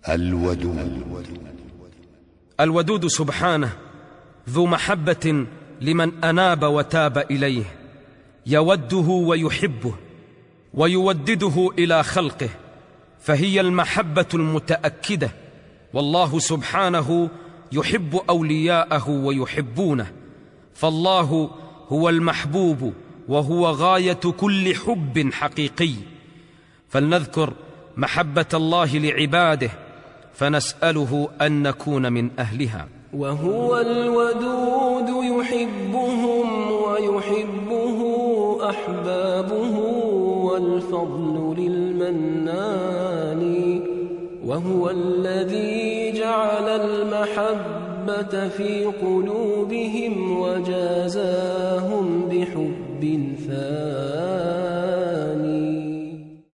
الودود سبحانه ذو محبة لمن أناب وتاب إليه، يوده ويحبه ويودده إلى خلقه، فهي المحبة المتأكدة. والله سبحانه يحب أولياءه ويحبونه، فالله هو المحبوب وهو غاية كل حب حقيقي. فلنذكر محبة الله لعباده فنسأله أن نكون من أهلها. وهو الودود يحبهم ويحبه أحبابه، والفضل للمنان. وهو الذي جعل المحبة في قلوبهم وجازاهم بحب ثاني.